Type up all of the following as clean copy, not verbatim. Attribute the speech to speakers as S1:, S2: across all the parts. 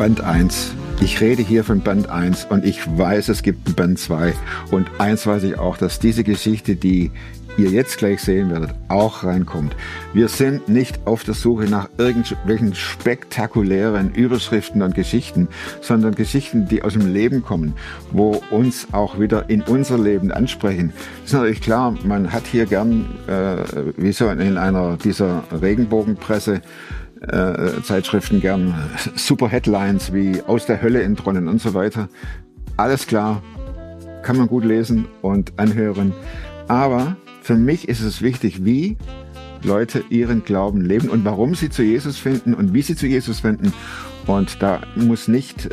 S1: Band 1. Ich rede hier von Band 1 und ich weiß, es gibt einen Band 2. Und eins weiß ich auch, dass diese Geschichte, die ihr jetzt gleich sehen werdet, auch reinkommt. Wir sind nicht auf der Suche nach irgendwelchen spektakulären Überschriften und Geschichten, sondern Geschichten, die aus dem Leben kommen, wo uns auch wieder in unser Leben ansprechen. Das ist natürlich klar, man hat hier gern, wie so in einer dieser Regenbogenpresse, Zeitschriften gern super Headlines wie aus der Hölle entronnen und so weiter. Alles klar, kann man gut lesen und anhören. Aber für mich ist es wichtig, wie Leute ihren Glauben leben und warum sie zu Jesus finden und wie sie zu Jesus finden. Und da muss nicht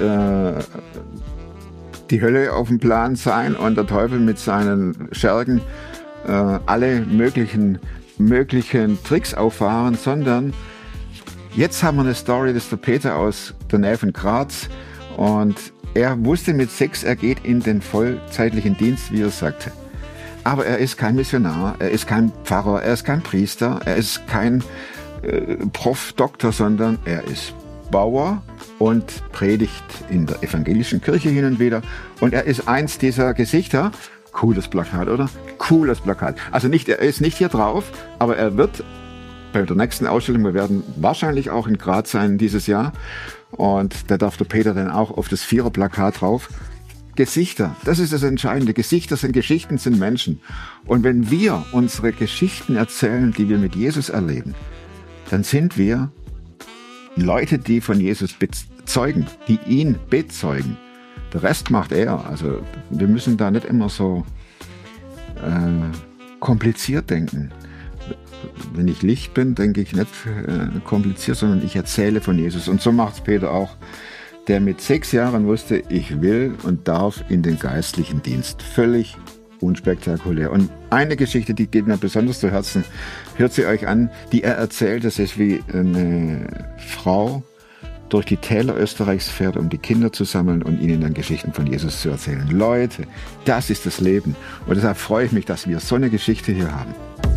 S1: die Hölle auf dem Plan sein und der Teufel mit seinen Schergen alle möglichen Tricks auffahren, sondern jetzt haben wir eine Story, das ist der Peter aus der Nähe von Graz. Und er wusste mit 6, er geht in den vollzeitlichen Dienst, wie er sagte. Aber er ist kein Missionar, er ist kein Pfarrer, er ist kein Priester, er ist kein Prof, Doktor, sondern er ist Bauer und predigt in der evangelischen Kirche hin und wieder. Und er ist eins dieser Gesichter. Cooles Plakat, oder? Cooles Plakat. Also er ist nicht hier drauf, aber er wird bei der nächsten Ausstellung, wir werden wahrscheinlich auch in Graz sein dieses Jahr. Und da darf der Peter dann auch auf das 4er-Plakat drauf. Gesichter, das ist das Entscheidende. Gesichter sind Geschichten, sind Menschen. Und wenn wir unsere Geschichten erzählen, die wir mit Jesus erleben, dann sind wir Leute, die von Jesus bezeugen, die ihn bezeugen. Der Rest macht er. Also wir müssen da nicht immer so kompliziert denken. Wenn ich Licht bin, denke ich nicht kompliziert, sondern ich erzähle von Jesus. Und so macht es Peter auch, der mit 6 Jahren wusste, ich will und darf in den geistlichen Dienst. Völlig unspektakulär. Und eine Geschichte, die geht mir besonders zu Herzen, hört sie euch an, die er erzählt. Das ist, wie eine Frau durch die Täler Österreichs fährt, um die Kinder zu sammeln und ihnen dann Geschichten von Jesus zu erzählen. Leute, das ist das Leben. Und deshalb freue ich mich, dass wir so eine Geschichte hier haben.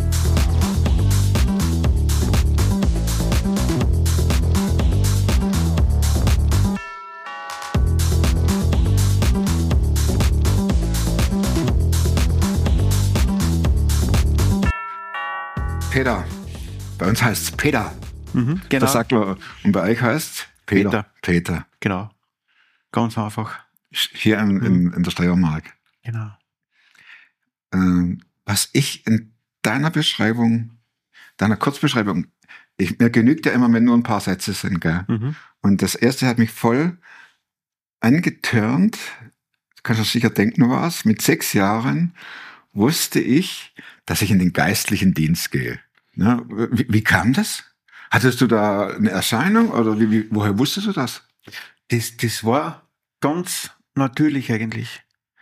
S1: Peter. Bei uns heißt es Peter.
S2: Genau.
S1: Das sagt man. Und bei euch heißt es Peter.
S2: Genau. Ganz einfach.
S1: Hier in der Steiermark.
S2: Genau.
S1: Was ich in deiner Kurzbeschreibung, mir genügt ja immer, wenn nur ein paar Sätze sind, gell? Und das erste hat mich voll angetörnt. Du kannst dir sicher denken, was. Mit 6 Jahren wusste ich, dass ich in den geistlichen Dienst gehe. Na, wie kam das? Hattest du da eine Erscheinung oder woher wusstest du das?
S2: Das war ganz natürlich eigentlich.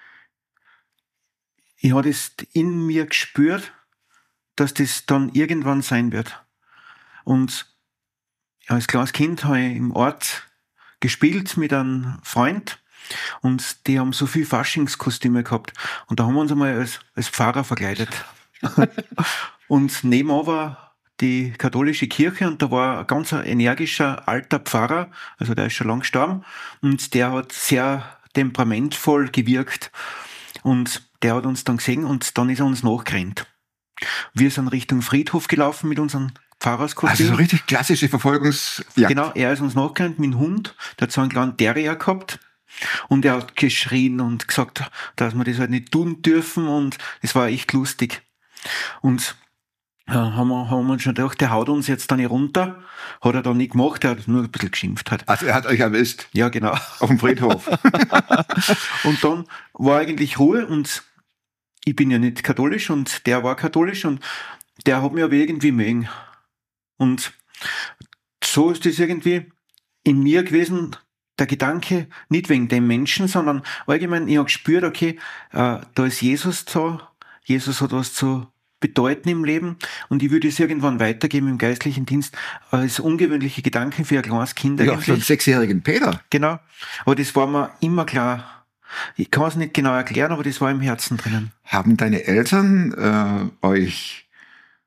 S2: Ich habe das in mir gespürt, dass das dann irgendwann sein wird. Und als kleines Kind habe ich im Ort gespielt mit einem Freund und die haben so viel Faschingskostüme gehabt. Und da haben wir uns einmal als Pfarrer verkleidet. Und nebenan war die katholische Kirche und da war ein ganz energischer alter Pfarrer, also der ist schon lang gestorben und der hat sehr temperamentvoll gewirkt und der hat uns dann gesehen und dann ist er uns nachgerannt. Wir sind Richtung Friedhof gelaufen mit unserem Pfarrerskostüm.
S1: Also so richtig klassische Verfolgungsjagd.
S2: Genau, er ist uns nachgerannt mit dem Hund, der hat so einen kleinen Terrier gehabt. Und er hat geschrien und gesagt, dass wir das halt nicht tun dürfen und es war echt lustig. Und haben wir uns schon gedacht, der haut uns jetzt dann nicht runter. Hat er dann nicht gemacht, er hat nur ein bisschen geschimpft.
S1: Also er hat euch erwischt?
S2: Ja, genau.
S1: Auf dem Friedhof.
S2: Und dann war eigentlich Ruhe und ich bin ja nicht katholisch und der war katholisch und der hat mich aber irgendwie mögen. Und so ist das irgendwie in mir gewesen, der Gedanke, nicht wegen dem Menschen, sondern allgemein, ich habe gespürt, okay, da ist Jesus da, Jesus hat was zu bedeuten im Leben und ich würde es irgendwann weitergeben im geistlichen Dienst als ungewöhnliche Gedanken für ein kleines Kind.
S1: Ja, für einen 6-jährigen Peter.
S2: Genau, aber das war mir immer klar. Ich kann es nicht genau erklären, aber das war im Herzen drinnen.
S1: Haben deine Eltern euch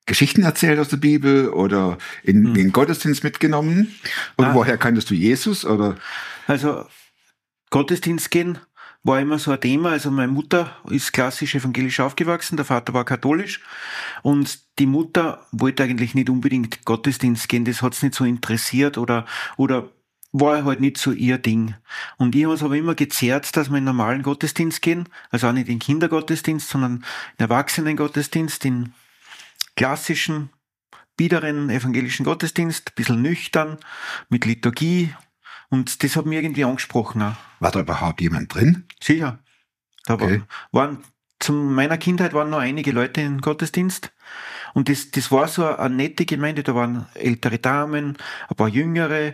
S1: Geschichten erzählt aus der Bibel oder in den Gottesdienst mitgenommen? Und woher kanntest du Jesus? Oder?
S2: Also Gottesdienst gehen war immer so ein Thema. Also meine Mutter ist klassisch evangelisch aufgewachsen, der Vater war katholisch und die Mutter wollte eigentlich nicht unbedingt Gottesdienst gehen, das hat's nicht so interessiert oder war halt nicht so ihr Ding. Und ich habe es aber immer gezerrt, dass wir in normalen Gottesdienst gehen, also auch nicht in Kindergottesdienst, sondern in Erwachsenengottesdienst, in klassischen, biederen evangelischen Gottesdienst, ein bisschen nüchtern, mit Liturgie. Und das hat mich irgendwie angesprochen auch.
S1: War da überhaupt jemand drin?
S2: Sicher. Da
S1: Okay.
S2: waren, zu meiner Kindheit waren noch einige Leute im Gottesdienst. Und das war so eine nette Gemeinde. Da waren ältere Damen, ein paar jüngere,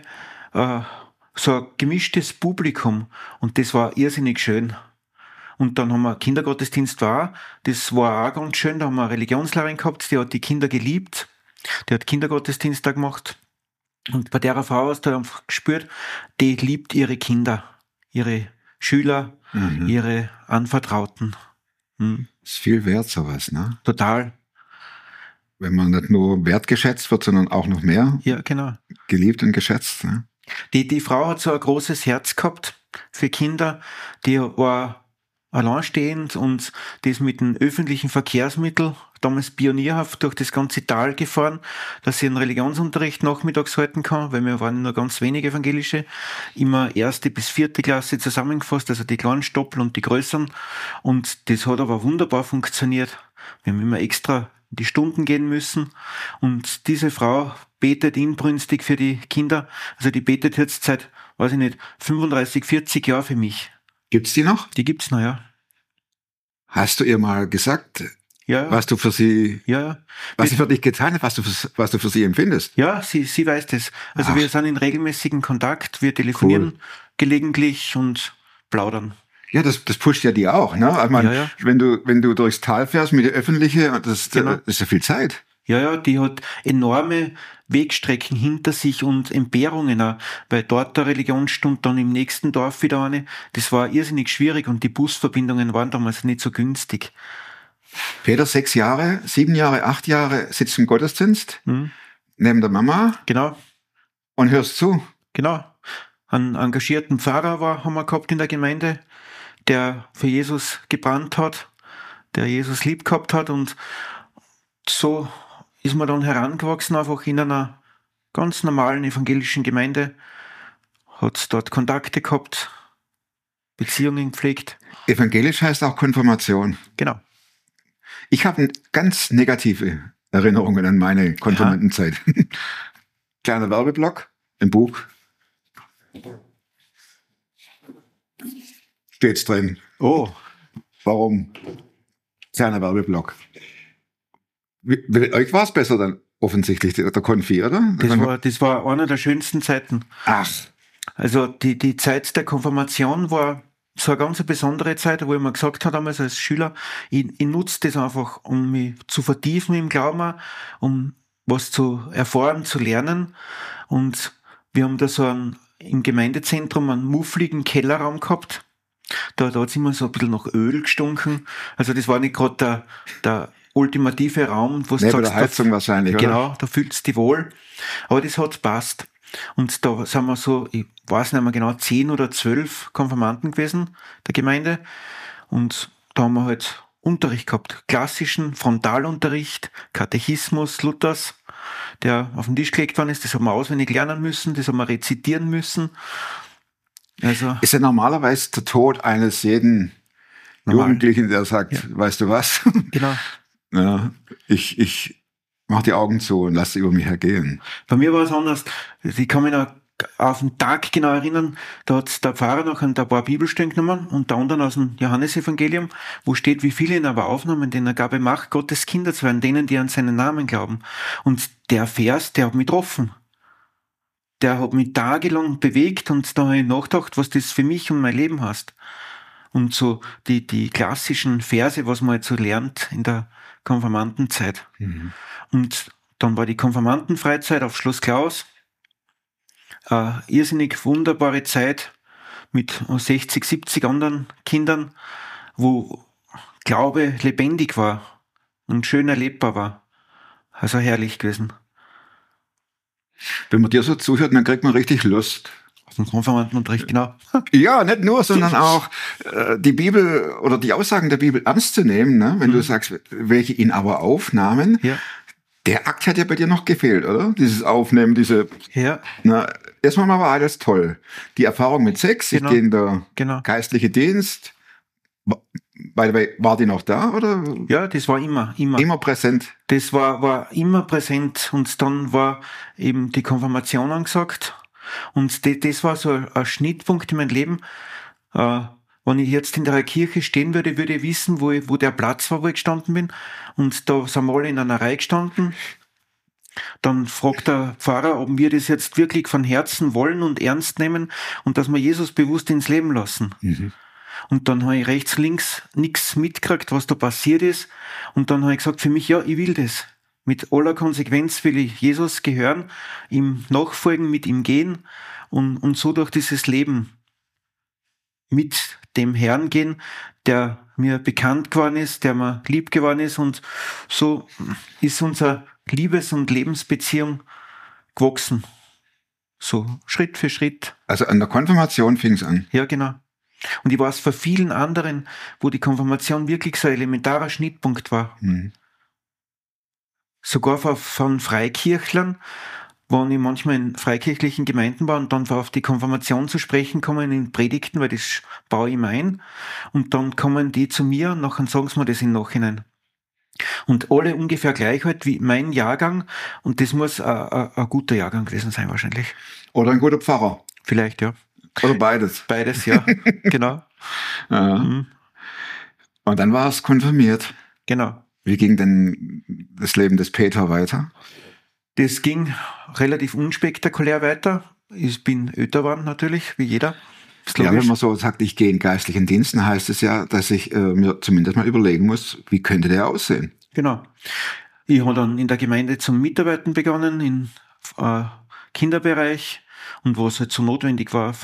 S2: so ein gemischtes Publikum. Und das war irrsinnig schön. Und dann haben wir Kindergottesdienst das war auch ganz schön. Da haben wir eine Religionslehrerin gehabt, die hat die Kinder geliebt. Die hat Kindergottesdienst da gemacht. Und bei der Frau hast du einfach gespürt, die liebt ihre Kinder, ihre Schüler, ihre Anvertrauten.
S1: Ist viel wert, sowas, ne?
S2: Total.
S1: Wenn man nicht nur wertgeschätzt wird, sondern auch noch mehr
S2: Ja, genau.
S1: geliebt und geschätzt. Ne?
S2: Die Frau hat so ein großes Herz gehabt für Kinder. Die war alleinstehend und die ist mit den öffentlichen Verkehrsmitteln damals pionierhaft durch das ganze Tal gefahren, dass sie einen Religionsunterricht nachmittags halten kann, weil wir waren nur ganz wenig Evangelische, immer 1. bis 4. Klasse zusammengefasst, also die kleinen Stoppel und die größeren. Und das hat aber wunderbar funktioniert. Wir haben immer extra in die Stunden gehen müssen. Und diese Frau betet inbrünstig für die Kinder. Also die betet jetzt seit, weiß ich nicht, 35, 40 Jahren für mich.
S1: Gibt's die noch?
S2: Die gibt's noch, ja.
S1: Hast du ihr mal gesagt,
S2: Ja,
S1: was du für sie,
S2: ja.
S1: was sie für dich getan hat, was du für sie empfindest?
S2: Ja, sie weiß das. Also
S1: Ach.
S2: wir sind in regelmäßigen Kontakt, wir telefonieren gelegentlich und plaudern.
S1: Ja, das pusht ja die auch, ne? Also man,
S2: Ja.
S1: wenn du durchs Tal fährst mit der Öffentliche, das ist ja viel Zeit.
S2: Ja, die hat enorme Wegstrecken hinter sich und Entbehrungen auch, weil dort der Religionsstunde, dann im nächsten Dorf wieder eine. Das war irrsinnig schwierig und die Busverbindungen waren damals nicht so günstig.
S1: Peter, 6 Jahre, 7 Jahre, 8 Jahre sitzt im Gottesdienst neben der Mama
S2: Genau,
S1: und hörst zu.
S2: genau. Einen engagierten Pfarrer haben wir gehabt in der Gemeinde, der für Jesus gebrannt hat, der Jesus lieb gehabt hat und so ist man dann herangewachsen, einfach in einer ganz normalen evangelischen Gemeinde, hat dort Kontakte gehabt, Beziehungen gepflegt.
S1: Evangelisch heißt auch Konfirmation.
S2: Genau.
S1: Ich habe ganz negative Erinnerungen an meine Konfirmandenzeit. Kleiner Werbeblock im Buch. Steht's drin.
S2: Oh,
S1: Warum? Kleiner Werbeblock. Euch war es besser dann offensichtlich, der Konfi, oder?
S2: das war eine der schönsten Zeiten.
S1: Ach.
S2: Also die Zeit der Konfirmation war so eine ganz besondere Zeit, wo ich mir gesagt habe damals als Schüler, ich nutze das einfach, um mich zu vertiefen im Glauben, um was zu erfahren, zu lernen. Und wir haben da im Gemeindezentrum einen muffligen Kellerraum gehabt. Da hat es immer so ein bisschen nach Öl gestunken. Also das war nicht gerade der ultimative Raum, wo du
S1: sagst, der Heizung wahrscheinlich, oder?
S2: Genau, da fühlst du dich wohl. Aber das hat passt. Und da sind wir so, ich weiß nicht mehr genau, 10 oder 12 Konfirmanden gewesen, der Gemeinde. Und da haben wir halt Unterricht gehabt. Klassischen Frontalunterricht, Katechismus Luthers, der auf den Tisch gelegt worden ist. Das haben wir auswendig lernen müssen, das haben wir rezitieren müssen. Also,
S1: ist ja normalerweise der Tod eines jeden Jugendlichen, der sagt, weißt du was?
S2: Genau.
S1: Ja, ich mach die Augen zu und lass sie über mich hergehen.
S2: Bei mir war es anders. Ich kann mich noch auf den Tag genau erinnern, da hat der Pfarrer noch ein paar Bibelstellen genommen, unter anderem aus dem Johannesevangelium, wo steht, wie viele ihn aber aufnahmen, denen er gab Macht, Gottes Kinder zu werden, denen, die an seinen Namen glauben. Und der Vers, der hat mich getroffen. Der hat mich tagelang bewegt und da habe ich nachgedacht, was das für mich und mein Leben heißt. Und so die klassischen Verse, was man jetzt so lernt in der Konfirmandenzeit. Und dann war die Konfirmandenfreizeit auf Schloss Klaus. Eine irrsinnig wunderbare Zeit mit 60, 70 anderen Kindern, wo Glaube lebendig war und schön erlebbar war. Also herrlich gewesen.
S1: Wenn man dir so zuhört, dann kriegt man richtig Lust.
S2: Auf dem Konfirmandenunterricht, genau.
S1: Ja, nicht nur, sondern auch die Bibel oder die Aussagen der Bibel ernst zu nehmen. Ne? Wenn du sagst, welche ihn aber aufnahmen,
S2: Ja.
S1: der Akt hat ja bei dir noch gefehlt, oder? Dieses Aufnehmen,
S2: Ja.
S1: Na, erstmal war alles toll. Die Erfahrung mit Sex,
S2: Genau.
S1: ich gehe in der
S2: Genau.
S1: geistliche Dienst. By the way, war die noch da, oder?
S2: Ja, das war immer.
S1: Immer präsent.
S2: Das war immer präsent und dann war eben die Konfirmation angesagt und das war so ein Schnittpunkt in meinem Leben. Wenn ich jetzt in der Kirche stehen würde, würde ich wissen, wo der Platz war, wo ich gestanden bin, und da sind wir alle in einer Reihe gestanden. Dann fragt der Pfarrer, ob wir das jetzt wirklich von Herzen wollen und ernst nehmen und dass wir Jesus bewusst ins Leben lassen. Und dann habe ich rechts, links nichts mitgekriegt, was da passiert ist. Und dann habe ich gesagt, für mich, ja, ich will das. Mit aller Konsequenz will ich Jesus gehören, ihm nachfolgen, mit ihm gehen und so durch dieses Leben mit dem Herrn gehen, der mir bekannt geworden ist, der mir lieb geworden ist. Und so ist unsere Liebes- und Lebensbeziehung gewachsen. So Schritt für Schritt.
S1: Also an der Konfirmation fing es an.
S2: Ja, genau. Und ich weiß von vielen anderen, wo die Konfirmation wirklich so ein elementarer Schnittpunkt war. Sogar von Freikirchlern, wo ich manchmal in freikirchlichen Gemeinden war und dann auf die Konfirmation zu sprechen kommen in Predigten, weil das baue ich mir ein. Und dann kommen die zu mir und nachher sagen sie mir das im Nachhinein. Und alle ungefähr gleich halt wie mein Jahrgang. Und das muss ein guter Jahrgang gewesen sein wahrscheinlich.
S1: Oder ein guter Pfarrer.
S2: Vielleicht, ja.
S1: Oder beides.
S2: Beides, ja. Genau.
S1: Ja. Und dann war es konfirmiert.
S2: Genau.
S1: Wie ging denn das Leben des Peter weiter?
S2: Das ging relativ unspektakulär weiter. Ich bin älter geworden natürlich, wie jeder.
S1: Ja, wenn man so sagt, ich gehe in geistlichen Dienst, dann heißt es ja, dass ich mir zumindest mal überlegen muss, wie könnte der aussehen?
S2: Genau. Ich habe dann in der Gemeinde zum Mitarbeiten begonnen, im Kinderbereich und was halt so notwendig war,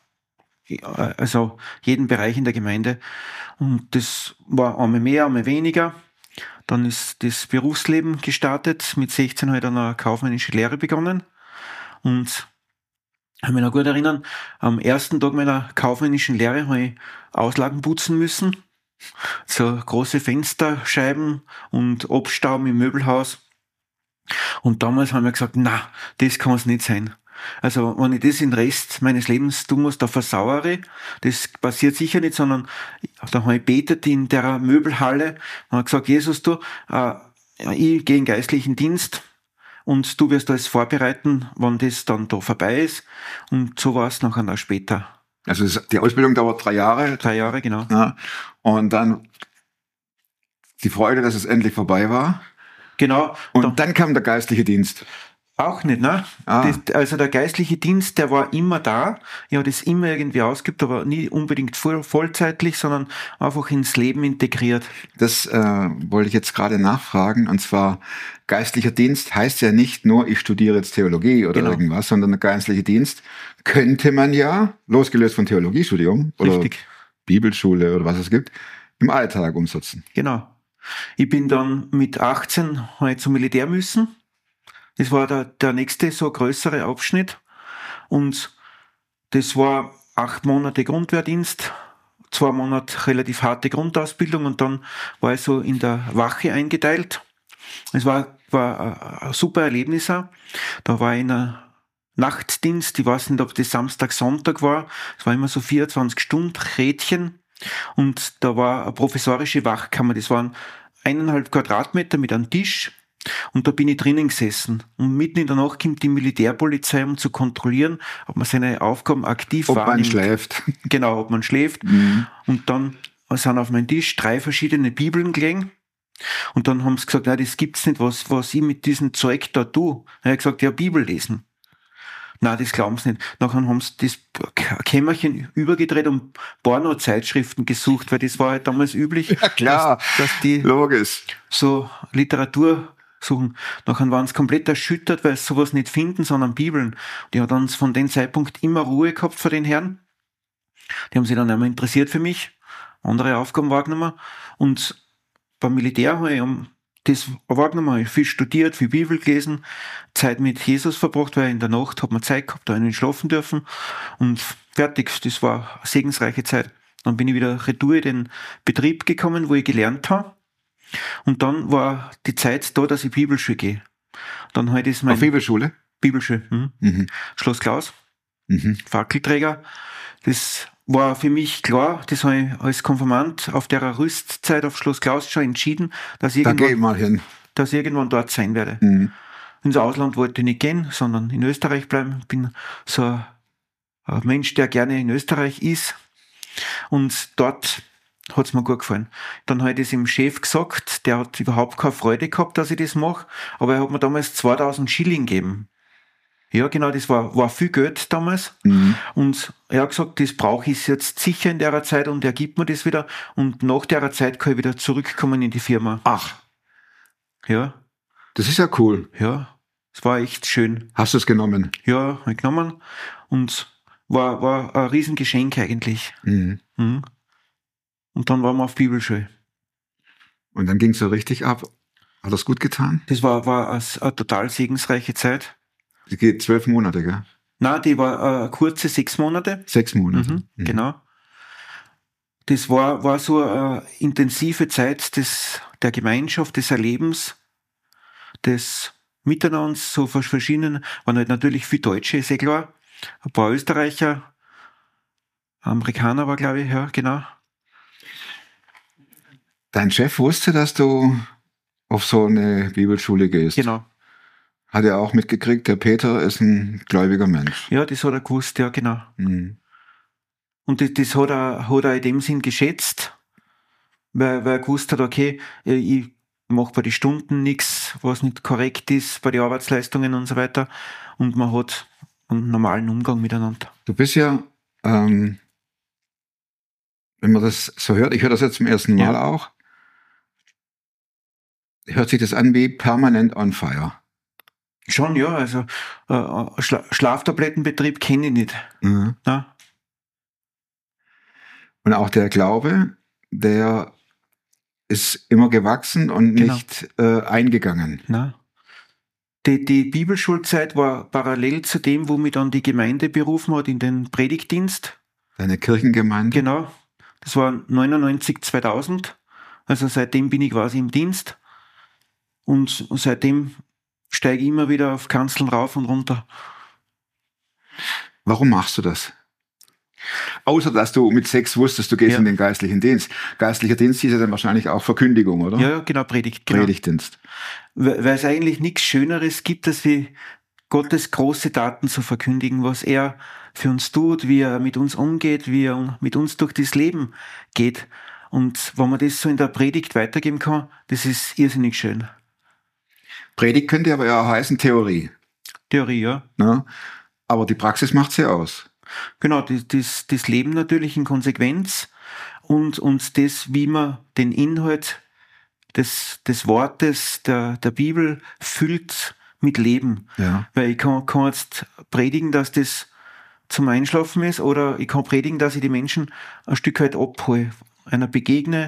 S2: also jeden Bereich in der Gemeinde. Und das war einmal mehr, einmal weniger. Dann ist das Berufsleben gestartet. Mit 16 habe ich dann eine kaufmännische Lehre begonnen. Und ich kann mich noch gut erinnern, am ersten Tag meiner kaufmännischen Lehre habe ich Auslagen putzen müssen. So große Fensterscheiben und Abstauben im Möbelhaus. Und damals haben wir gesagt, na, das kann es nicht sein. Also, wenn ich das den Rest meines Lebens tun muss, da versauere ich. Das passiert sicher nicht, sondern da habe ich betet in der Möbelhalle und habe gesagt, Jesus, du, ich gehe in geistlichen Dienst und du wirst alles vorbereiten, wann das dann da vorbei ist. Und so war es nachher noch später.
S1: Also die Ausbildung dauert 3 Jahre.
S2: 3 Jahre, genau.
S1: Ja. Und dann die Freude, dass es endlich vorbei war.
S2: Genau.
S1: Und dann kam der geistliche Dienst.
S2: Auch nicht, ne? Also der geistliche Dienst, der war immer da. Ich habe das immer irgendwie ausgeübt, aber nie unbedingt vollzeitlich, sondern einfach ins Leben integriert.
S1: Das wollte ich jetzt gerade nachfragen. Und zwar, geistlicher Dienst heißt ja nicht nur, ich studiere jetzt Theologie oder irgendwas, sondern der geistliche Dienst könnte man ja, losgelöst von Theologiestudium oder Bibelschule oder was es gibt, im Alltag umsetzen.
S2: Genau. Ich bin dann mit 18 halt zum Militär müssen. Das war der nächste so größere Abschnitt. Und das war 8 Monate Grundwehrdienst, 2 Monate relativ harte Grundausbildung und dann war ich so in der Wache eingeteilt. Es war ein super Erlebnis auch. Da war ich in einem Nachtdienst, ich weiß nicht, ob das Samstag, Sonntag war. Es war immer so 24-Stunden-Rädchen. Und da war eine professorische Wachkammer. Das waren 1,5 Quadratmeter mit einem Tisch. Und da bin ich drinnen gesessen. Und mitten in der Nacht kommt die Militärpolizei, um zu kontrollieren, ob man seine Aufgaben aktiv wahrnimmt.
S1: Ob man schläft.
S2: Genau, ob man schläft. Und dann sind auf meinem Tisch 3 verschiedene Bibeln gelegen. Und dann haben sie gesagt, nein, das gibt's nicht, was ich mit diesem Zeug da tue. Dann habe ich gesagt, ja, Bibel lesen. Nein, das glauben sie nicht. Nachher haben sie das Kämmerchen übergedreht und Porno-Zeitschriften gesucht, weil das war halt damals üblich,
S1: ja, klar.
S2: Dass die
S1: logisch
S2: so Literatur suchen. Nachher waren sie komplett erschüttert, weil sie sowas nicht finden, sondern Bibeln. Die haben dann von dem Zeitpunkt immer Ruhe gehabt vor den Herren. Die haben sich dann einmal interessiert für mich, andere Aufgaben wahrgenommen. Und beim Militär habe ich um das wahrgenommen, ich viel studiert, viel Bibel gelesen, Zeit mit Jesus verbracht, weil in der Nacht hat man Zeit gehabt, da nicht schlafen dürfen und fertig, das war eine segensreiche Zeit. Dann bin ich wieder retour in den Betrieb gekommen, wo ich gelernt habe und dann war die Zeit da, dass ich Bibelschule gehe. Dann halt ist mein
S1: Auf Bibelschule?
S2: Bibelschule, Schloss Klaus, Fackelträger. Das war für mich klar, das habe ich als Konfirmand auf der Rüstzeit auf Schloss Klaus schon entschieden, dass ich
S1: Da gehe ich mal hin.
S2: irgendwann dort sein werde. Ins Ausland wollte ich nicht gehen, sondern in Österreich bleiben. Ich bin so ein Mensch, der gerne in Österreich ist. Und dort hat es mir gut gefallen. Dann habe ich das dem Chef gesagt, der hat überhaupt keine Freude gehabt, dass ich das mache, aber er hat mir damals 2000 Schilling gegeben. Ja, genau, das war viel Geld damals. Und er hat gesagt, das brauche ich jetzt sicher in der Zeit und er gibt mir das wieder. Und nach der Zeit kann ich wieder zurückkommen in die Firma.
S1: Ach.
S2: Ja.
S1: Das ist ja cool.
S2: Ja, es war echt schön.
S1: Hast du es genommen?
S2: Ja, habe ich genommen. Und war ein Riesengeschenk eigentlich. Und dann waren wir auf Bibelschule.
S1: Und dann ging es so richtig ab. Hat das gut getan?
S2: Das war eine total segensreiche Zeit.
S1: Die geht 12 Monate, gell?
S2: Nein, die war eine kurze 6 Monate.
S1: 6 Monate.
S2: Genau. Das war so eine intensive Zeit der Gemeinschaft, des Erlebens, des Miteinanders, so verschiedenen, waren halt natürlich viele Deutsche, ist eh klar, ein paar Österreicher, Amerikaner war, glaube ich, ja, genau.
S1: Dein Chef wusste, dass du auf so eine Bibelschule gehst.
S2: Genau.
S1: Hat er auch mitgekriegt, der Peter ist ein gläubiger Mensch.
S2: Ja, das hat er gewusst, ja, genau. Und das hat er in dem Sinn geschätzt, weil er gewusst hat, okay, ich mache bei den Stunden nichts, was nicht korrekt ist, bei den Arbeitsleistungen und so weiter. Und man hat einen normalen Umgang miteinander.
S1: Du bist ja, wenn man das so hört, ich höre das jetzt zum ersten Mal auch, hört sich das an wie permanent on fire.
S2: Schon, ja, also Schlaftablettenbetrieb kenne ich nicht. Ja.
S1: Und auch der Glaube, der ist immer gewachsen und nicht eingegangen.
S2: Na. Die Bibelschulzeit war parallel zu dem, wo mich dann die Gemeinde berufen hat in den Predigtdienst.
S1: Deine Kirchengemeinde?
S2: Genau. Das war 99, 2000. Also seitdem bin ich quasi im Dienst. Und seitdem steige ich immer wieder auf Kanzeln rauf und runter.
S1: Warum machst du das? Außer, dass du mit 6 wusstest, du gehst in den geistlichen Dienst. Geistlicher Dienst ist ja dann wahrscheinlich auch Verkündigung, oder?
S2: Ja, genau, Predigt. Genau.
S1: Predigtdienst.
S2: Weil es eigentlich nichts Schöneres gibt, als wie Gottes große Taten zu verkündigen, was er für uns tut, wie er mit uns umgeht, wie er mit uns durch das Leben geht. Und wenn man das so in der Predigt weitergeben kann, das ist irrsinnig schön.
S1: Predigt könnte aber ja auch heißen Theorie.
S2: Theorie, ja.
S1: Ja, aber die Praxis macht sie aus.
S2: Genau, das Leben natürlich in Konsequenz und das, wie man den Inhalt des Wortes der Bibel füllt mit Leben.
S1: Ja.
S2: Weil ich kann jetzt predigen, dass das zum Einschlafen ist, oder ich kann predigen, dass ich die Menschen ein Stück weit abhole, einer begegne,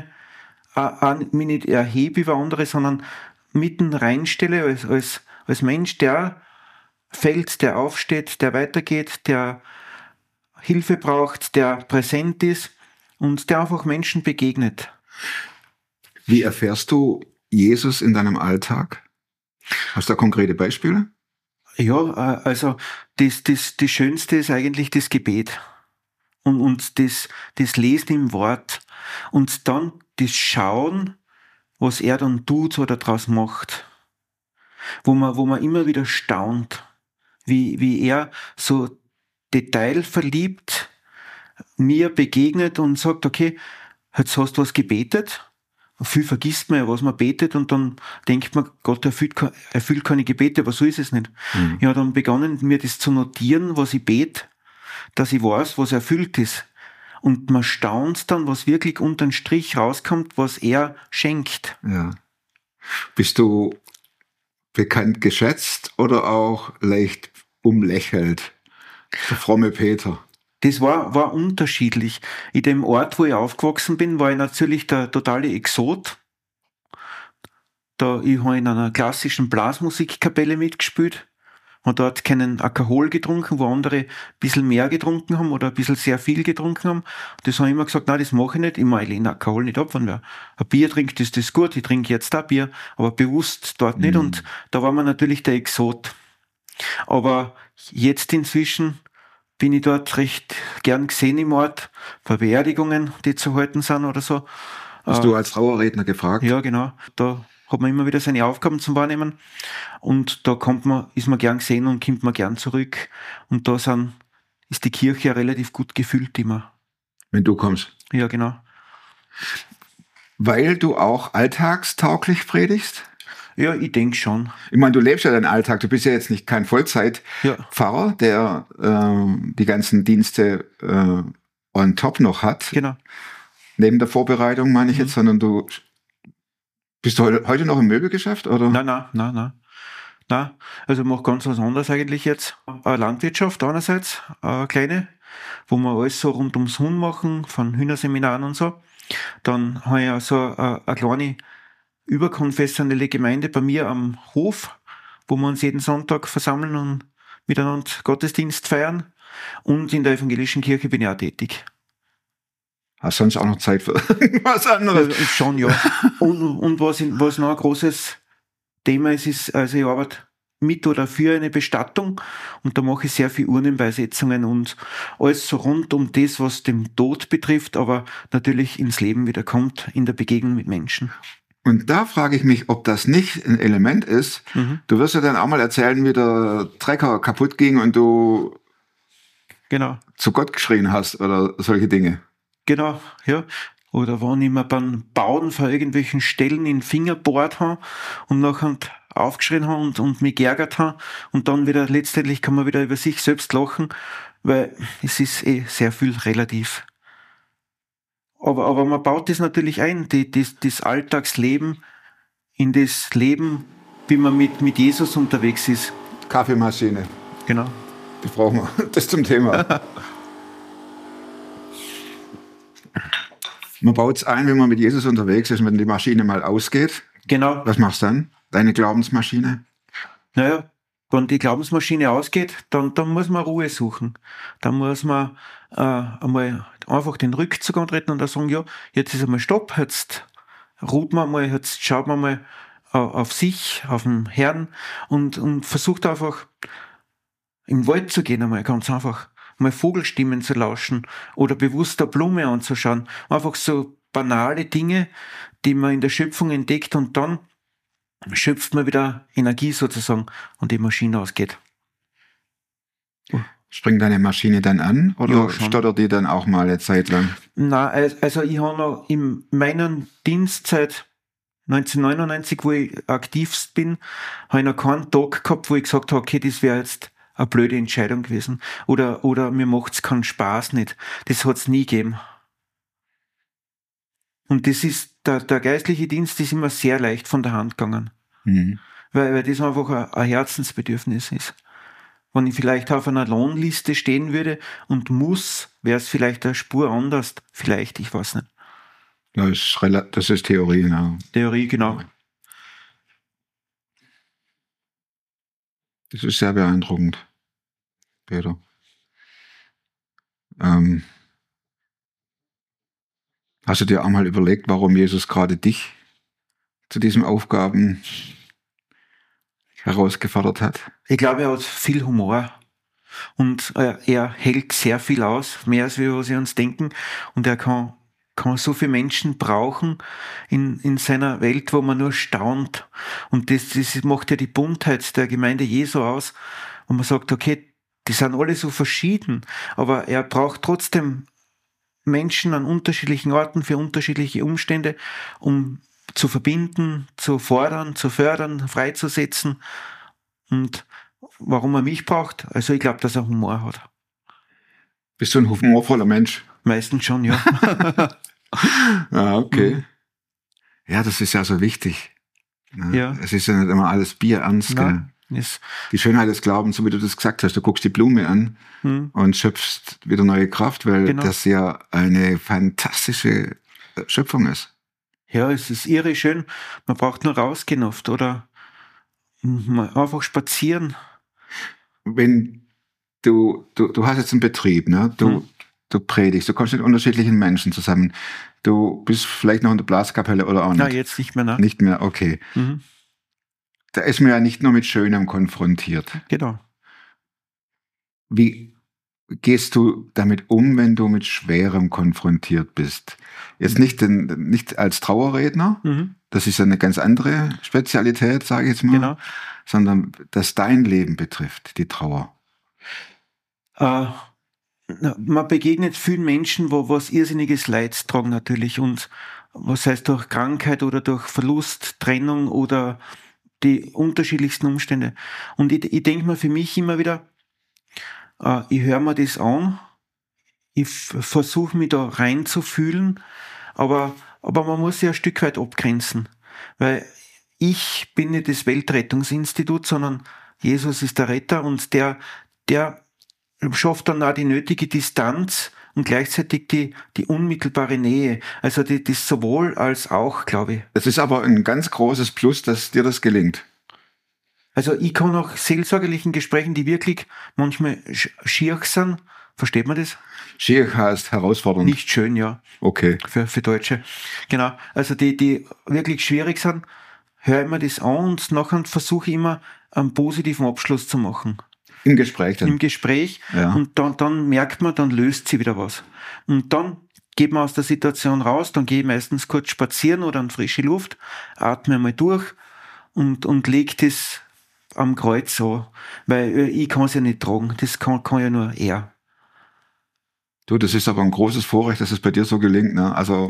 S2: mich nicht erhebe über andere, sondern mitten reinstelle als Mensch, der fällt, der aufsteht, der weitergeht, der Hilfe braucht, der präsent ist und der einfach Menschen begegnet.
S1: Wie erfährst du Jesus in deinem Alltag? Hast du da konkrete Beispiele?
S2: Ja, also das Schönste ist eigentlich das Gebet und das Lesen im Wort und dann das Schauen, was er dann tut oder daraus macht, wo man immer wieder staunt, wie er so detailverliebt mir begegnet und sagt, okay, jetzt hast du was gebetet. Viel vergisst man ja, was man betet, und dann denkt man, Gott erfüllt keine Gebete, aber so ist es nicht. Ja, dann begonnen mir das zu notieren, was ich bete, dass ich weiß, was erfüllt ist. Und man staunt dann, was wirklich unter den Strich rauskommt, was er schenkt.
S1: Ja. Bist du bekannt geschätzt oder auch leicht umlächelt? Der fromme Peter.
S2: Das war unterschiedlich. In dem Ort, wo ich aufgewachsen bin, war ich natürlich der totale Exot. Ich habe in einer klassischen Blasmusikkapelle mitgespielt und dort keinen Alkohol getrunken, wo andere ein bisschen mehr getrunken haben oder ein bisschen sehr viel getrunken haben. Das habe ich immer gesagt, nein, das mache ich nicht. Ich meine, ich lehne Alkohol nicht ab. Wenn wer ein Bier trinkt, ist das gut. Ich trinke jetzt auch Bier, aber bewusst dort nicht. Und da war man natürlich der Exot. Aber jetzt inzwischen bin ich dort recht gern gesehen im Ort, bei Beerdigungen, die zu halten sind oder so.
S1: Hast du als Trauerredner gefragt?
S2: Ja, genau. Da hat man immer wieder seine Aufgaben zum Wahrnehmen. Und da ist man gern gesehen und kommt man gern zurück. Und da ist die Kirche relativ gut gefüllt immer.
S1: Wenn du kommst?
S2: Ja, genau.
S1: Weil du auch alltagstauglich predigst?
S2: Ja, ich denke schon.
S1: Ich meine, du lebst ja deinen Alltag. Du bist ja jetzt nicht kein Vollzeitpfarrer, der die ganzen Dienste on top noch hat.
S2: Genau.
S1: Neben der Vorbereitung meine ich jetzt, sondern du bist du heute noch im Möbelgeschäft, oder?
S2: Nein. Also ich mache ganz was anderes eigentlich jetzt. Eine Landwirtschaft einerseits, eine kleine, wo wir alles so rund ums Huhn machen, von Hühnerseminaren und so. Dann habe ich also eine kleine überkonfessionelle Gemeinde bei mir am Hof, wo wir uns jeden Sonntag versammeln und miteinander Gottesdienst feiern. Und in der evangelischen Kirche bin ich auch tätig.
S1: Hast du sonst auch noch Zeit für was anderes?
S2: Ja, schon, ja. Und was noch ein großes Thema ist, also ich arbeite mit oder für eine Bestattung und da mache ich sehr viel Urnenbeisetzungen und alles so rund um das, was den Tod betrifft, aber natürlich ins Leben wieder kommt, in der Begegnung mit Menschen.
S1: Und da frage ich mich, ob das nicht ein Element ist. Du wirst ja dann auch mal erzählen, wie der Trecker kaputt ging und du zu Gott geschrien hast oder solche Dinge.
S2: Genau, ja. Oder wenn ich mir beim Bauen von irgendwelchen Stellen in den Finger bohrt habe und nachher aufgeschrien habe und mich geärgert habe und dann wieder, letztendlich kann man wieder über sich selbst lachen, weil es ist sehr viel relativ. Aber man baut das natürlich ein, das Alltagsleben in das Leben, wie man mit Jesus unterwegs ist.
S1: Kaffeemaschine.
S2: Genau.
S1: Die brauchen wir. Das zum Thema. Man baut es ein, wenn man mit Jesus unterwegs ist, wenn die Maschine mal ausgeht.
S2: Genau.
S1: Was machst du dann? Deine Glaubensmaschine?
S2: Naja, wenn die Glaubensmaschine ausgeht, dann muss man Ruhe suchen. Dann muss man einmal einfach den Rückzug antreten und dann sagen, ja, jetzt ist einmal Stopp, jetzt ruht man mal, jetzt schaut man mal auf sich, auf den Herrn und versucht einfach im Wald zu gehen, einmal ganz einfach. Mal Vogelstimmen zu lauschen oder bewusst eine Blume anzuschauen. Einfach so banale Dinge, die man in der Schöpfung entdeckt und dann schöpft man wieder Energie sozusagen und die Maschine ausgeht.
S1: Springt deine Maschine dann an oder
S2: Ja,
S1: stottert die dann auch mal eine Zeit lang?
S2: Nein, also ich habe noch in meiner Dienstzeit 1999, wo ich aktivst bin, habe ich noch keinen Tag gehabt, wo ich gesagt habe, okay, das wäre jetzt eine blöde Entscheidung gewesen. Oder mir macht's keinen Spaß nicht. Das hat's nie gegeben. Und das ist, der geistliche Dienst ist immer sehr leicht von der Hand gegangen. Weil das einfach ein Herzensbedürfnis ist. Wenn ich vielleicht auf einer Lohnliste stehen würde und muss, wäre es vielleicht eine Spur anders. Vielleicht, ich weiß nicht.
S1: Das ist Theorie, genau.
S2: Theorie, genau.
S1: Das ist sehr beeindruckend, Peter. Hast du dir auch mal überlegt, warum Jesus gerade dich zu diesen Aufgaben herausgefordert hat?
S2: Ich glaube, er hat viel Humor und er hält sehr viel aus, mehr als wir uns denken, und er kann so viele Menschen brauchen in seiner Welt, wo man nur staunt. Und das macht ja die Buntheit der Gemeinde Jesu aus, wo man sagt, okay, die sind alle so verschieden, aber er braucht trotzdem Menschen an unterschiedlichen Orten für unterschiedliche Umstände, um zu verbinden, zu fordern, zu fördern, freizusetzen. Und warum er mich braucht? Also ich glaube, dass er Humor hat.
S1: Bist du ein humorvoller Mensch?
S2: Meistens schon, ja.
S1: Okay. Ja, das ist ja so wichtig.
S2: Ja.
S1: Es ist ja nicht immer alles bierernst.
S2: Yes.
S1: Die Schönheit des Glaubens, so wie du das gesagt hast, du guckst die Blume an und schöpfst wieder neue Kraft, weil das ja eine fantastische Schöpfung ist.
S2: Ja, es ist irre schön. Man braucht nur rausgehen oft oder einfach spazieren.
S1: Wenn du hast jetzt einen Betrieb, ne? Du predigst, du kommst mit unterschiedlichen Menschen zusammen. Du bist vielleicht noch in der Blaskapelle oder auch nicht?
S2: Na, jetzt nicht mehr, ne?
S1: Nicht mehr, okay. Da ist man ja nicht nur mit Schönem konfrontiert.
S2: Genau.
S1: Wie gehst du damit um, wenn du mit Schwerem konfrontiert bist? Jetzt nicht als Trauerredner, das ist ja eine ganz andere Spezialität, sage ich jetzt mal,
S2: Genau.
S1: sondern das dein Leben betrifft, die Trauer.
S2: Man begegnet vielen Menschen, wo was irrsinniges Leid tragen natürlich und was heißt durch Krankheit oder durch Verlust, Trennung oder die unterschiedlichsten Umstände. Und ich denke mir für mich immer wieder, ich höre mir das an, ich versuche mich da reinzufühlen, aber man muss sich ein Stück weit abgrenzen, weil ich bin nicht das Weltrettungsinstitut, sondern Jesus ist der Retter und der schafft dann auch die nötige Distanz und gleichzeitig die unmittelbare Nähe. Also das sowohl als auch, glaube ich.
S1: Es ist aber ein ganz großes Plus, dass dir das gelingt.
S2: Also ich kann auch seelsorgerlichen Gesprächen, die wirklich manchmal schier sind, versteht man das?
S1: Schier heißt herausfordernd.
S2: Nicht schön, ja.
S1: Okay.
S2: Für Deutsche. Genau. Also die wirklich schwierig sind, höre ich mir das an und nachher versuche ich immer einen positiven Abschluss zu machen.
S1: Im Gespräch dann?
S2: Im Gespräch. Ja. Und dann merkt man, dann löst sie wieder was. Und dann geht man aus der Situation raus, dann gehe ich meistens kurz spazieren oder an frische Luft, atme einmal durch und lege das am Kreuz so. Weil ich kann es ja nicht tragen. Das kann ja nur er.
S1: Du, das ist aber ein großes Vorrecht, dass es bei dir so gelingt. Ne? Also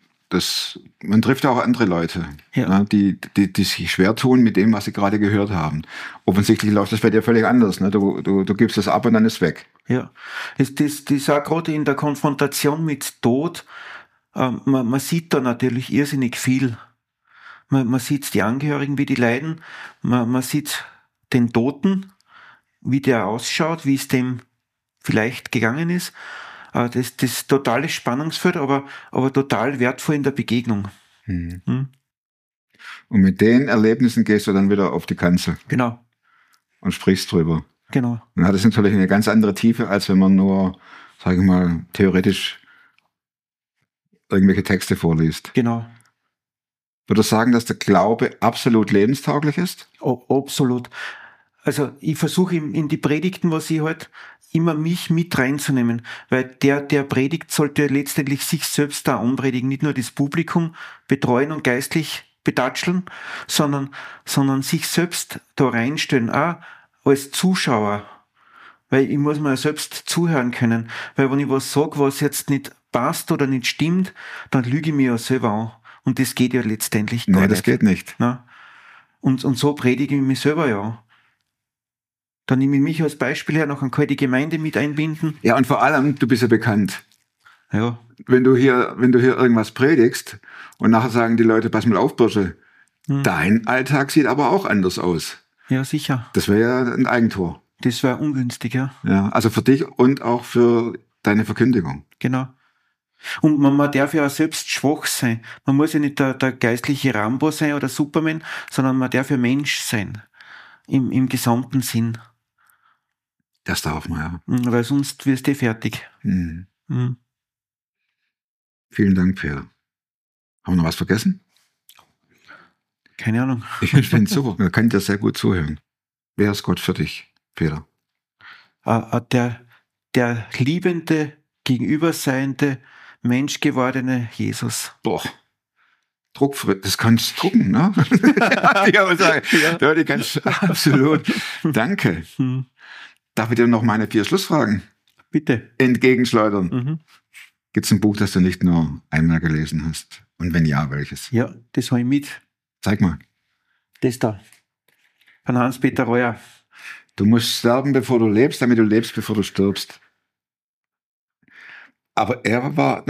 S1: man trifft ja auch andere Leute, ne? die sich schwer tun mit dem, was sie gerade gehört haben. Offensichtlich läuft das bei dir völlig anders. Ne? Du gibst das ab und dann ist weg.
S2: Ja, das auch gerade in der Konfrontation mit Tod, man sieht da natürlich irrsinnig viel. Man sieht die Angehörigen, wie die leiden. Man sieht den Toten, wie der ausschaut, wie es dem vielleicht gegangen ist. Das totale Spannungsfeld, aber total wertvoll in der Begegnung.
S1: Und mit den Erlebnissen gehst du dann wieder auf die Kanzel.
S2: Genau.
S1: Und sprichst drüber.
S2: Genau.
S1: Dann hat es natürlich eine ganz andere Tiefe, als wenn man nur, sage ich mal, theoretisch irgendwelche Texte vorliest.
S2: Genau.
S1: Würdest du sagen, dass der Glaube absolut lebenstauglich ist?
S2: Absolut. Also ich versuche in die Predigten, was ich halt, immer mich mit reinzunehmen, weil der predigt, sollte letztendlich sich selbst da anpredigen, nicht nur das Publikum betreuen und geistlich betatscheln, sondern sich selbst da reinstellen, auch als Zuschauer, weil ich muss mir selbst zuhören können, weil wenn ich was sage, was jetzt nicht passt oder nicht stimmt, dann lüge ich mich ja selber an und das geht ja letztendlich gar nicht.
S1: Nein, das geht nicht.
S2: Na? Und so predige ich mich selber ja an. Dann nehme ich mich als Beispiel her, noch kann ich die Gemeinde mit einbinden.
S1: Ja, und vor allem, du bist ja bekannt.
S2: Ja.
S1: Wenn du hier irgendwas predigst und nachher sagen die Leute, pass mal auf, Bursche, dein Alltag sieht aber auch anders aus.
S2: Ja, sicher.
S1: Das wäre ja ein Eigentor.
S2: Das wäre ungünstig, ja.
S1: Ja, also für dich und auch für deine Verkündigung.
S2: Genau. Und man darf ja auch selbst schwach sein. Man muss ja nicht der geistliche Rambo sein oder Superman, sondern man darf ja Mensch sein. Im gesamten Sinn.
S1: Das darf man, ja.
S2: Weil sonst wirst du fertig.
S1: Vielen Dank, Peter. Haben wir noch was vergessen?
S2: Keine Ahnung.
S1: Ich finde es super. Man kann dir sehr gut zuhören. Wer ist Gott für dich, Peter?
S2: Der liebende, gegenüberseiende, menschgewordene Jesus.
S1: Boah. Druckfrei, das kannst du drucken, ne? Ja, die kannst absolut. Danke. Darf ich dir noch meine 4 Schlussfragen?
S2: Bitte.
S1: Entgegenschleudern. Gibt es ein Buch, das du nicht nur einmal gelesen hast? Und wenn ja, welches?
S2: Ja, das habe ich mit.
S1: Zeig mal.
S2: Das da. Von Hans-Peter Reuer.
S1: Du musst sterben, bevor du lebst, damit du lebst, bevor du stirbst. Aber der war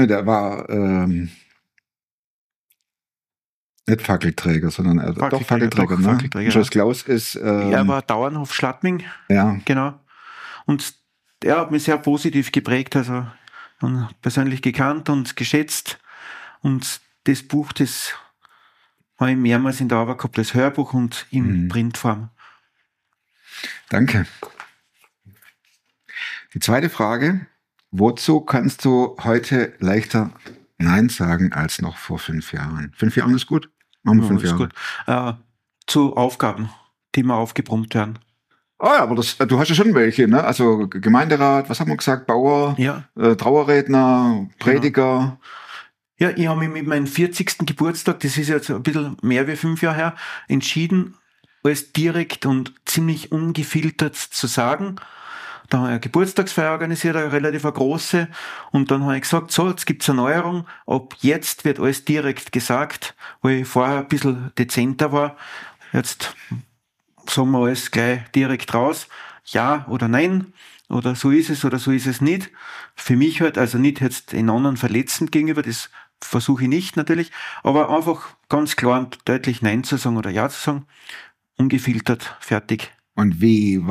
S1: nicht Fackelträger, sondern doch Fackelträger. Ne?
S2: Fackelträger.
S1: Joyce Klaus ist...
S2: er war Dauernhof Schladming.
S1: Ja.
S2: Genau. Und er hat mich sehr positiv geprägt, also persönlich gekannt und geschätzt. Und das Buch, das habe ich mehrmals in der Arbeit gehabt, das Hörbuch und in Printform.
S1: Danke. Die zweite Frage: Wozu kannst du heute leichter Nein sagen als noch vor 5 Jahren? 5 Jahren ist gut? Machen wir 5 Jahre.
S2: Gut. Zu Aufgaben, die mir aufgebrummt werden.
S1: Ja, aber du hast ja schon welche, ne? Also Gemeinderat, was haben wir gesagt? Bauer, Trauerredner, Prediger.
S2: Ja, ich habe mich mit meinem 40. Geburtstag, das ist jetzt ein bisschen mehr wie 5 Jahre her, entschieden, alles direkt und ziemlich ungefiltert zu sagen. Da habe ich eine Geburtstagsfeier organisiert, eine relativ große. Und dann habe ich gesagt, so, jetzt gibt's eine Neuerung. Ab jetzt wird alles direkt gesagt, weil ich vorher ein bisschen dezenter war. Jetzt sagen wir alles gleich direkt raus. Ja oder nein. Oder so ist es nicht. Für mich halt, also nicht jetzt den anderen verletzend gegenüber, das versuche ich nicht natürlich. Aber einfach ganz klar und deutlich Nein zu sagen oder Ja zu sagen. Ungefiltert, fertig.
S1: Und wie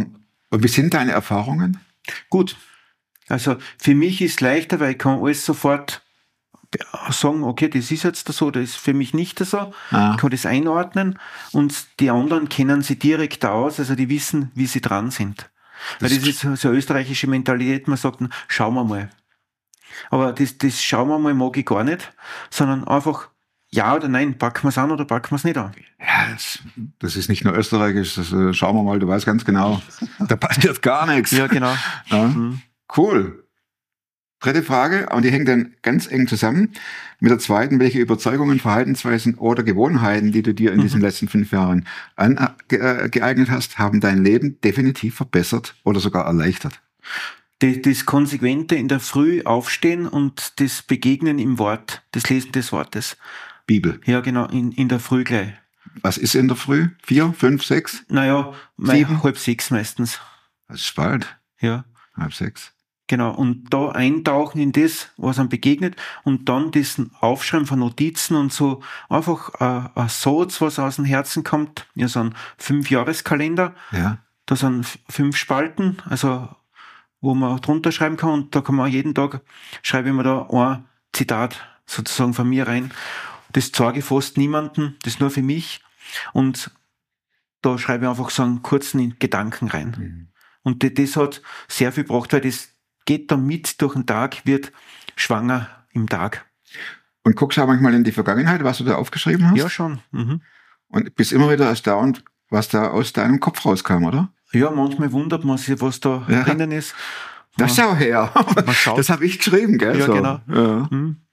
S1: sind deine Erfahrungen?
S2: Gut. Also für mich ist es leichter, weil ich kann alles sofort sagen, okay, das ist jetzt so, das ist für mich nicht so. Ich kann das einordnen und die anderen kennen sie direkt aus, also die wissen, wie sie dran sind. Weil das ist so eine österreichische Mentalität, man sagt, schauen wir mal. Aber das schauen wir mal mag ich gar nicht, sondern einfach ja oder nein, packen wir es an oder packen wir es nicht an?
S1: Ja, das ist nicht nur österreichisch, schauen wir mal, du weißt ganz genau, da passiert gar nichts.
S2: Ja, genau.
S1: Ja, cool. Dritte Frage, und die hängt dann ganz eng zusammen mit der zweiten: Welche Überzeugungen, Verhaltensweisen oder Gewohnheiten, die du dir in diesen letzten 5 Jahren geeignet hast, haben dein Leben definitiv verbessert oder sogar erleichtert?
S2: Das Konsequente in der Früh aufstehen und das Begegnen im Wort, das Lesen des Wortes.
S1: Bibel.
S2: Ja, genau, in der Früh gleich.
S1: Was ist in der Früh? 4, 5, 6?
S2: Naja,
S1: 7?
S2: 5:30 meistens.
S1: Das ist bald.
S2: Ja.
S1: 5:30.
S2: Genau, und da eintauchen in das, was einem begegnet, und dann diesen Aufschreiben von Notizen und so einfach ein Satz, was aus dem Herzen kommt. Ja, so ein 5-Jahres-Kalender.
S1: Ja.
S2: Da sind 5 Spalten, also wo man drunter schreiben kann, und da kann man jeden Tag, schreibe ich mir da ein Zitat sozusagen von mir rein. Das zeige ich fast niemandem, das ist nur für mich, und da schreibe ich einfach so einen kurzen Gedanken rein. Und das hat sehr viel gebracht, weil das geht dann mit durch den Tag, wird schwanger im Tag.
S1: Und guckst du auch manchmal in die Vergangenheit, was du da aufgeschrieben hast?
S2: Ja, schon.
S1: Und bist immer wieder erstaunt, was da aus deinem Kopf rauskam, oder?
S2: Ja, manchmal wundert man sich, was da drinnen ist.
S1: Das schau her. Das habe ich geschrieben, gell?
S2: Ja,
S1: so.
S2: genau.
S1: Ja.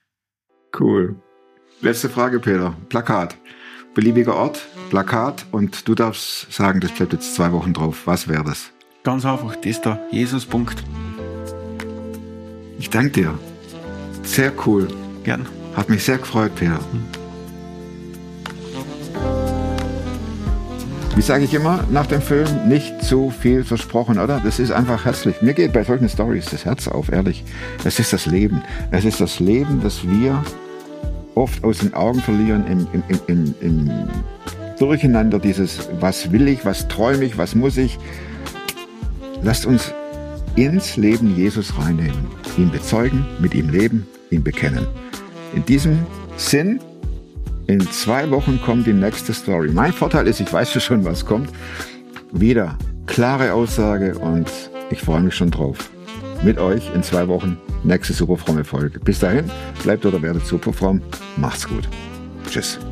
S1: Cool. Letzte Frage, Peter. Plakat. Beliebiger Ort, Plakat, und du darfst sagen, das bleibt jetzt 2 Wochen drauf. Was wäre das?
S2: Ganz einfach, das da. Jesus. Punkt.
S1: Ich danke dir. Sehr cool.
S2: Gern.
S1: Hat mich sehr gefreut, Peter. Wie sage ich immer nach dem Film, nicht zu viel versprochen, oder? Das ist einfach herzlich. Mir geht bei solchen Storys das Herz auf, ehrlich. Es ist das Leben. Es ist das Leben, das wir oft aus den Augen verlieren im Durcheinander dieses, was will ich, was träume ich, was muss ich. Lasst uns ins Leben Jesus reinnehmen, ihn bezeugen, mit ihm leben, ihn bekennen. In diesem Sinn, in 2 Wochen kommt die nächste Story. Mein Vorteil ist, ich weiß schon, was kommt. Wieder klare Aussage, und ich freue mich schon drauf. Mit euch in 2 Wochen, nächste Superfromme Folge. Bis dahin, bleibt oder werdet superfromm. Macht's gut. Tschüss.